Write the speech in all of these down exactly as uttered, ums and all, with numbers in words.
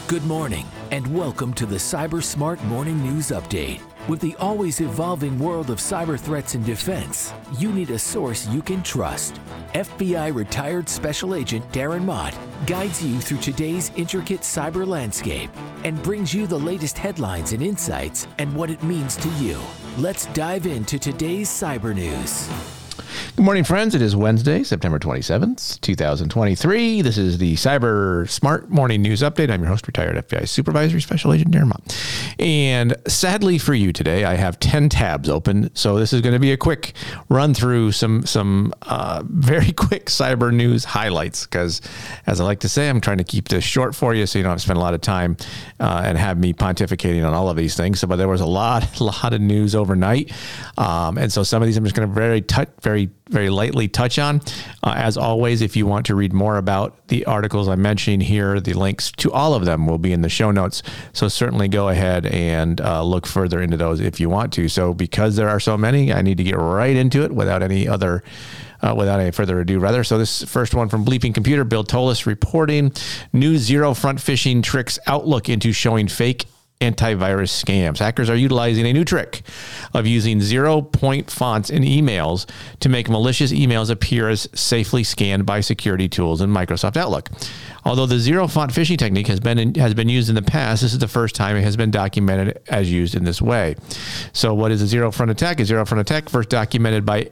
Good morning, and welcome to the Cyber Smart Morning News Update. With the always evolving world of cyber threats and defense, you need a source you can trust. F B I retired Special Agent Darren Mott guides you through today's intricate cyber landscape and brings you the latest headlines and insights and what it means to you. Let's dive into today's cyber news. Good morning, friends. It is Wednesday, September twenty-seventh, twenty twenty-three. This is the Cyber Smart Morning News Update. I'm your host, retired F B I Supervisory Special Agent Darren Mott. And sadly for you today, I have ten tabs open. So this is going to be a quick run through some some uh, very quick cyber news highlights. Because as I like to say, I'm trying to keep this short for you so you don't have to spend a lot of time uh, and have me pontificating on all of these things. So, but there was a lot, a lot of news overnight. Um, and so some of these I'm just going to very touch, very very lightly touch on. Uh, as always, if you want to read more about the articles I'm mentioning here, the links to all of them will be in the show notes. So certainly go ahead and uh, look further into those if you want to. So because there are so many, I need to get right into it without any other Uh, without any further ado, rather. So this first one from Bleeping Computer, Bill Tolis reporting new zero front phishing tricks outlook into showing fake antivirus scams. Hackers are utilizing a new trick of using zero point fonts in emails to make malicious emails appear as safely scanned by security tools in Microsoft Outlook. Although the zero font phishing technique has been in, has been used in the past, this is the first time it has been documented as used in this way. So what is a zero front attack? A zero front attack, first documented by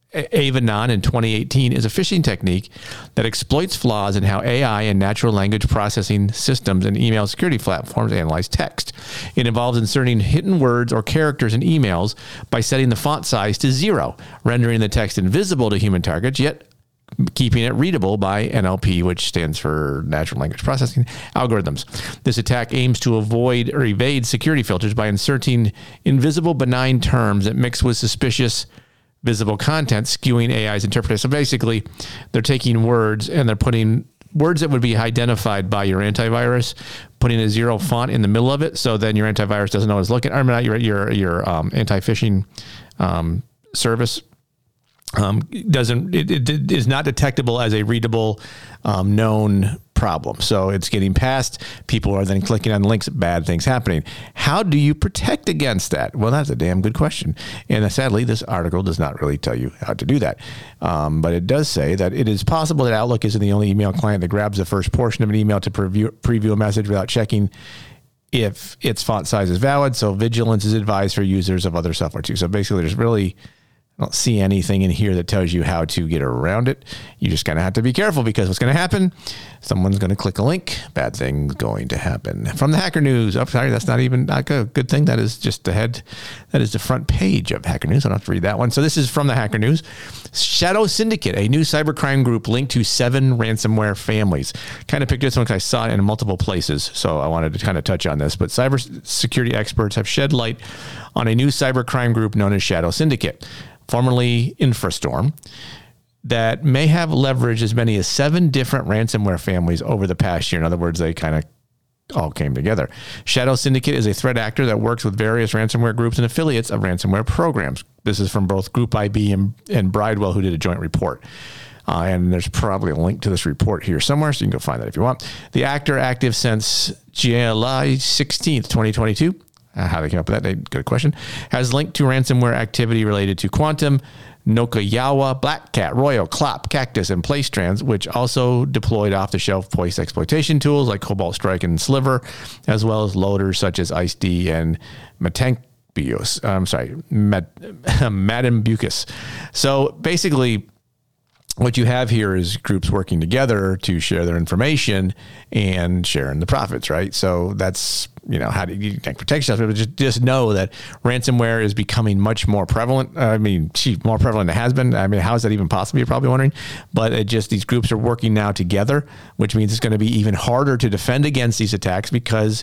Avanon in twenty eighteen, is a phishing technique that exploits flaws in how A I and natural language processing systems and email security platforms analyze text. It involves inserting hidden words or characters in emails by setting the font size to zero, rendering the text invisible to human targets, yet keeping it readable by N L P, which stands for natural language processing algorithms. This attack aims to avoid or evade security filters by inserting invisible benign terms that mix with suspicious visible content, skewing A I's interpretation. So basically, they're taking words and they're putting words that would be identified by your antivirus, putting a zero font in the middle of it, so then your antivirus doesn't know it's looking. I mean, not your your your um, anti-phishing um, service um, doesn't it, it is not detectable as a readable um, known problem. So it's getting past. People are then clicking on links, bad things happening. How do you protect against that? Well, that's a damn good question. And uh, sadly, this article does not really tell you how to do that. Um, but it does say that it is possible that Outlook isn't the only email client that grabs the first portion of an email to preview, preview a message without checking if its font size is valid. So vigilance is advised for users of other software too. So basically, there's really I don't see anything in here that tells you how to get around it. You just kind of have to be careful, because what's going to happen? Someone's going to click a link. Bad thing's going to happen. From the Hacker News. Oh, sorry, that's not even not a good thing. That is just the head. That is the front page of Hacker News. I don't have to read that one. So this is from the Hacker News. Shadow Syndicate, a new cybercrime group linked to seven ransomware families. Kind of picked this one because I saw it in multiple places, so I wanted to kind of touch on this. But cybersecurity experts have shed light on a new cybercrime group known as Shadow Syndicate, formerly Infrastorm, that may have leveraged as many as seven different ransomware families over the past year. In other words, they kind of all came together. Shadow Syndicate is a threat actor that works with various ransomware groups and affiliates of ransomware programs. This is from both Group I B and, and Bridewell, who did a joint report. Uh, and there's probably a link to this report here somewhere, so you can go find that if you want. The actor, active since July sixteenth, twenty twenty-two, Uh, how they came up with that, good question, has linked to ransomware activity related to Quantum, Nokayawa, Black Cat, Royal, Clop, Cactus, and PlayStrans, which also deployed off-the-shelf voice exploitation tools like Cobalt Strike and Sliver, as well as loaders such as IceD and Matanbios. I'm sorry, Mat- Matanbucus. So basically, what you have here is groups working together to share their information and sharing the profits, right? So that's, you know, how do you protect yourself? But just, just know that ransomware is becoming much more prevalent. I mean, gee, more prevalent than it has been. I mean, how is that even possible? You're probably wondering. But it just, these groups are working now together, which means it's going to be even harder to defend against these attacks, because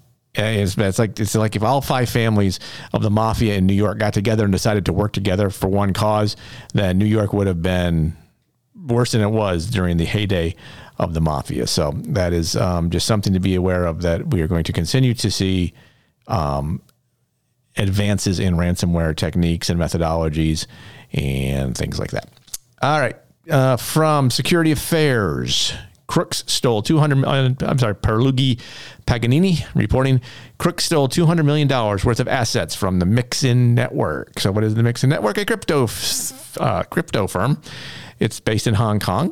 It's, it's like it's like if all five families of the mafia in New York got together and decided to work together for one cause, then New York would have been worse than it was during the heyday of the mafia. So that is um, just something to be aware of, that we are going to continue to see um, advances in ransomware techniques and methodologies and things like that. All right. Uh, from Security Affairs, crooks stole two hundred million dollars. I'm sorry, Pierluigi Paganini reporting crooks stole two hundred million dollars worth of assets from the Mixin network. So what is the Mixin network? A crypto, uh, crypto firm. It's based in Hong Kong.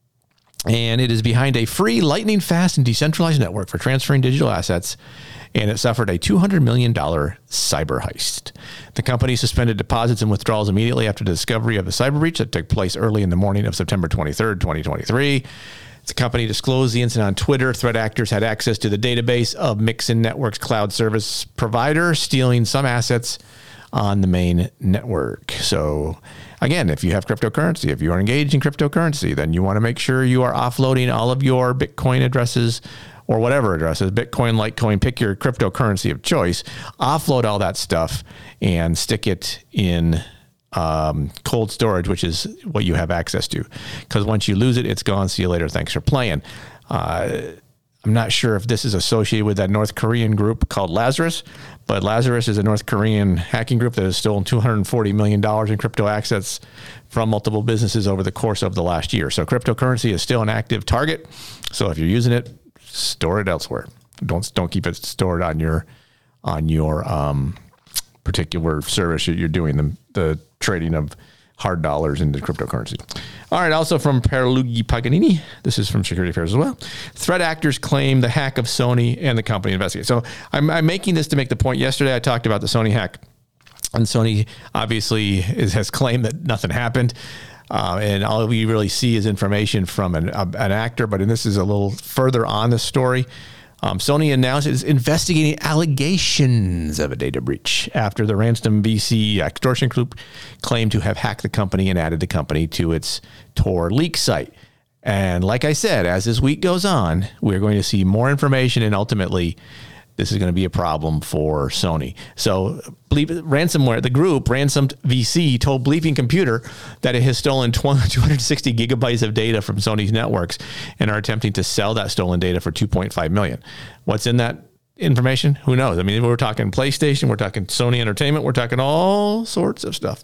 And it is behind a free, lightning-fast, and decentralized network for transferring digital assets. And it suffered a two hundred million dollars cyber heist. The company suspended deposits and withdrawals immediately after the discovery of the cyber breach that took place early in the morning of September twenty-third, twenty twenty-three. The company disclosed the incident on Twitter. Threat actors had access to the database of Mixin Network's cloud service provider, stealing some assets on the main network. So again, if you have cryptocurrency, if you are engaged in cryptocurrency, then you want to make sure you are offloading all of your Bitcoin addresses or whatever addresses, Bitcoin, Litecoin, pick your cryptocurrency of choice, offload all that stuff and stick it in um, cold storage, which is what you have access to. Because once you lose it, it's gone. See you later. Thanks for playing. Uh, I'm not sure if this is associated with that North Korean group called Lazarus, but Lazarus is a North Korean hacking group that has stolen two hundred forty million dollars in crypto assets from multiple businesses over the course of the last year. So cryptocurrency is still an active target. So if you're using it, store it elsewhere. Don't don't keep it stored on your on your um, particular service that you're doing the the trading of hard dollars into cryptocurrency. All right, also from Pierluigi Paganini. This is from Security Affairs as well. Threat actors claim the hack of Sony and the company investigate. So I'm, I'm making this to make the point. Yesterday I talked about the Sony hack, and Sony obviously is, has claimed that nothing happened. Uh, and all we really see is information from an, a, an actor, but this is a little further on the story. Um, Sony announced it's investigating allegations of a data breach after the Ransom V C extortion group claimed to have hacked the company and added the company to its Tor leak site. And like I said, as this week goes on, we're going to see more information, and ultimately this is going to be a problem for Sony. So Bleep, ransomware, the group Ransomed V C told Bleeping Computer that it has stolen two hundred sixty gigabytes of data from Sony's networks and are attempting to sell that stolen data for two point five million dollars. What's in that information? Who knows? I mean, we're talking PlayStation, we're talking Sony Entertainment, we're talking all sorts of stuff.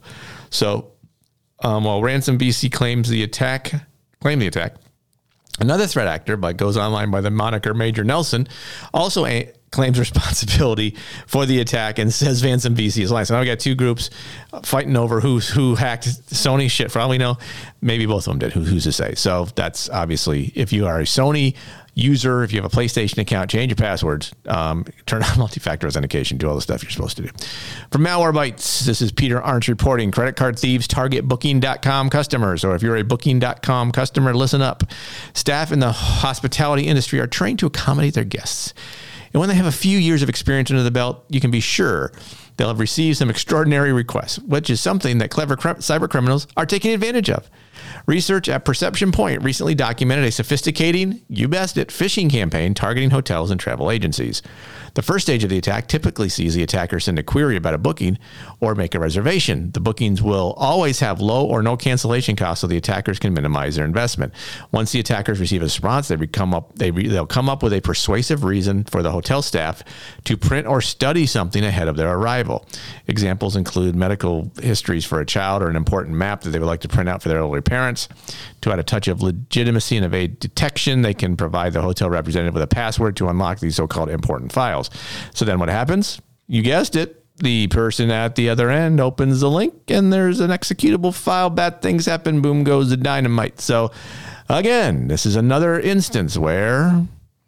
So um, while Ransom V C claims the attack, claimed the attack, another threat actor, but goes online by the moniker Major Nelson, also a claims responsibility for the attack and says Ransom V C is lying. So now we got two groups fighting over who's who hacked Sony shit. For all we know, maybe both of them did. Who, who's to say? So that's obviously, if you are a Sony user, if you have a PlayStation account, change your passwords, um, turn on multi-factor authentication, do all the stuff you're supposed to do. From Malwarebytes, this is Peter Arndt reporting. Credit card thieves target Booking dot com customers. Or if you're a Booking dot com customer, listen up. Staff in the hospitality industry are trained to accommodate their guests. And when they have a few years of experience under the belt, you can be sure they'll have received some extraordinary requests, which is something that clever cr- cyber criminals are taking advantage of. Research at Perception Point recently documented a sophisticated, you guessed it, phishing campaign targeting hotels and travel agencies. The first stage of the attack typically sees the attacker send a query about a booking or make a reservation. The bookings will always have low or no cancellation costs, so the attackers can minimize their investment. Once the attackers receive a response, they come up, they re, they'll come up with a persuasive reason for the hotel staff to print or study something ahead of their arrival. Examples include medical histories for a child or an important map that they would like to print out for their elderly parents. To add a touch of legitimacy and evade detection, they can provide the hotel representative with a password to unlock these so-called important files. So then what happens? You guessed it. The person at the other end opens the link and there's an executable file. Bad things happen. Boom goes the dynamite. So again, this is another instance where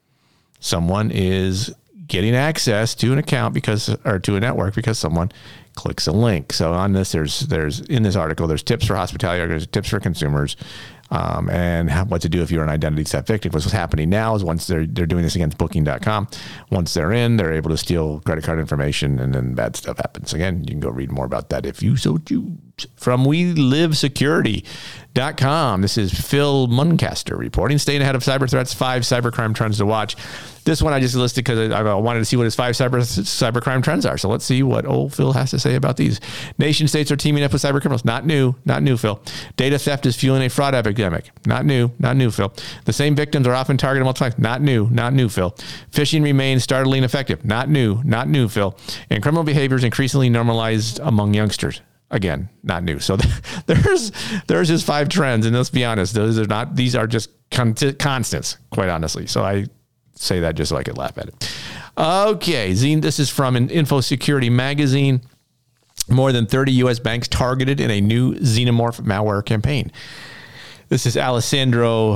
someone is getting access to an account because, or to a network because someone clicks a link. So on this, there's, there's in this article, there's tips for hospitality, there's tips for consumers, um, and how, what to do if you're an identity theft victim. What's happening now is once they're, they're doing this against Booking dot com, once they're in, they're able to steal credit card information and then bad stuff happens. Again, you can go read more about that if you so choose. From We Live Security dot com, this is Phil Muncaster reporting. Staying ahead of cyber threats, five cybercrime trends to watch. This one I just listed because I, I wanted to see what his five cyber cybercrime trends are. So let's see what old Phil has to say about these. Nation states are teaming up with cyber criminals. Not new, not new, Phil. Data theft is fueling a fraud epidemic. Not new, not new, Phil. The same victims are often targeted multiple times. Not new, not new, Phil. Phishing remains startlingly effective. Not new, not new, Phil. And criminal behavior is increasingly normalized among youngsters. Again, not new. So there's there's his five trends, and let's be honest, those are not. These are just con- constants, quite honestly. So I say that just so I could laugh at it. Okay, Zine. This is from an Info Security magazine. More than thirty U S banks targeted in a new xenomorph malware campaign. This is Alessandro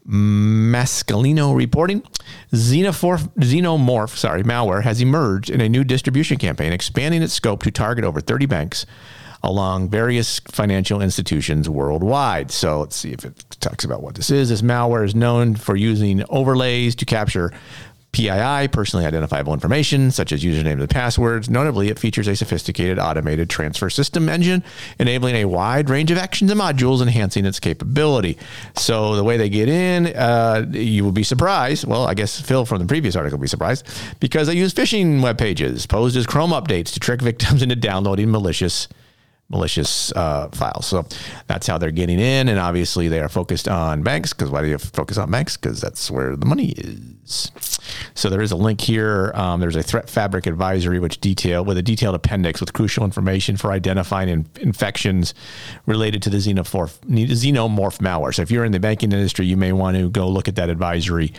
Mascalino reporting. Xenomorph, xenomorph, sorry, malware has emerged in a new distribution campaign, expanding its scope to target over thirty banks along various financial institutions worldwide. So let's see if it talks about what this is. This malware is known for using overlays to capture P I I, personally identifiable information, such as usernames and passwords. Notably, it features a sophisticated automated transfer system engine, enabling a wide range of actions and modules, enhancing its capability. So the way they get in, uh, you will be surprised. Well, I guess Phil from the previous article will be surprised, because they use phishing web pages posed as Chrome updates to trick victims into downloading malicious malicious uh, files. So that's how they're getting in. And obviously they are focused on banks, because why do you focus on banks? Because that's where the money is. So there is a link here. Um, there's a threat fabric advisory, which detail with a detailed appendix with crucial information for identifying in, infections related to the xenomorph, xenomorph malware. So if you're in the banking industry, you may want to go look at that advisory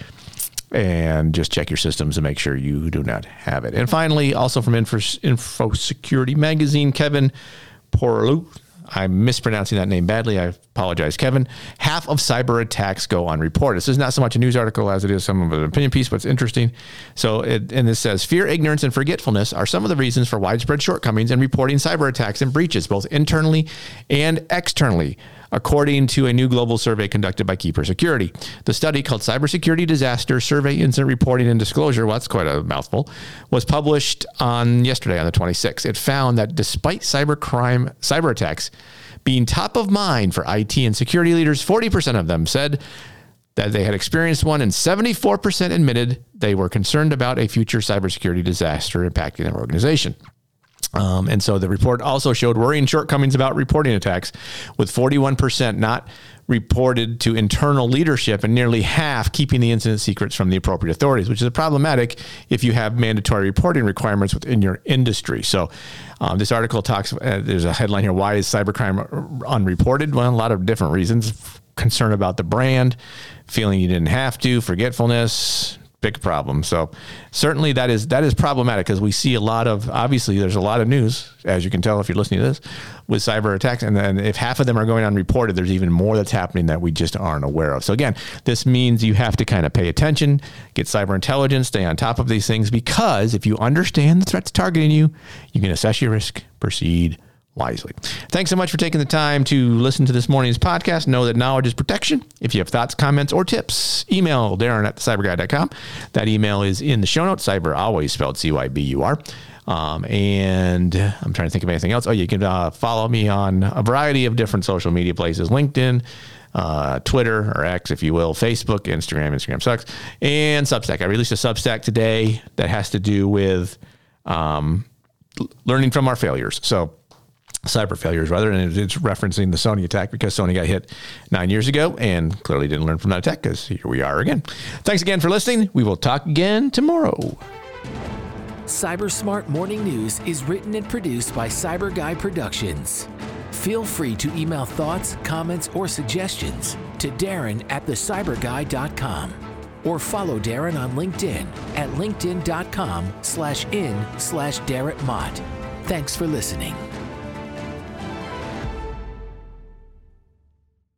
and just check your systems to make sure you do not have it. And finally, also from Info, Info Security magazine, Kevin Porlu. I'm mispronouncing that name badly. I apologize, Kevin. Half of cyber attacks go unreported. This is not so much a news article as it is some of an opinion piece, but it's interesting. So, it, and this says, fear, ignorance, and forgetfulness are some of the reasons for widespread shortcomings in reporting cyber attacks and breaches, both internally and externally, according to a new global survey conducted by Keeper Security. The study, called Cybersecurity Disaster Survey Incident Reporting and Disclosure, well, that's quite a mouthful, was published on yesterday on the twenty-sixth. It found that despite cybercrime, cyber attacks being top of mind for I T and security leaders, forty percent of them said that they had experienced one, and seventy-four percent admitted they were concerned about a future cybersecurity disaster impacting their organization. Um, and so the report also showed worrying shortcomings about reporting attacks, with forty-one percent not reported to internal leadership and nearly half keeping the incident secrets from the appropriate authorities, which is problematic if you have mandatory reporting requirements within your industry. So um, this article talks, uh, there's a headline here, why is cybercrime unreported? Well, a lot of different reasons. Concern about the brand, feeling you didn't have to, forgetfulness, big problem. So certainly that is that is problematic, because we see a lot of, obviously there's a lot of news, as you can tell if you're listening to this, with cyber attacks. And then if half of them are going unreported, there's even more that's happening that we just aren't aware of. So again, this means you have to kind of pay attention, get cyber intelligence, stay on top of these things, because if you understand the threats targeting you, you can assess your risk, proceed wisely. Thanks so much for taking the time to listen to this morning's podcast. Know that knowledge is protection. If you have thoughts, comments, or tips, email Darren at the cyber guy dot com. That email is in the show notes. Cyber, always spelled C Y B U R. Um, and I'm trying to think of anything else. Oh, you can uh, follow me on a variety of different social media places: LinkedIn, uh, Twitter, or X, if you will, Facebook, Instagram. Instagram sucks. And Substack. I released a Substack today that has to do with um, learning from our failures. So cyber failures, rather, and it's referencing the Sony attack, because Sony got hit nine years ago and clearly didn't learn from that attack, because here we are again. Thanks again for listening. We will talk again tomorrow. Cyber Smart Morning News is written and produced by Cyber Guy Productions. Feel free to email thoughts, comments, or suggestions to Darren at the cyber guy dot com, or follow Darren on LinkedIn at linkedin dot com slash in slash Darren Mott. Thanks for listening.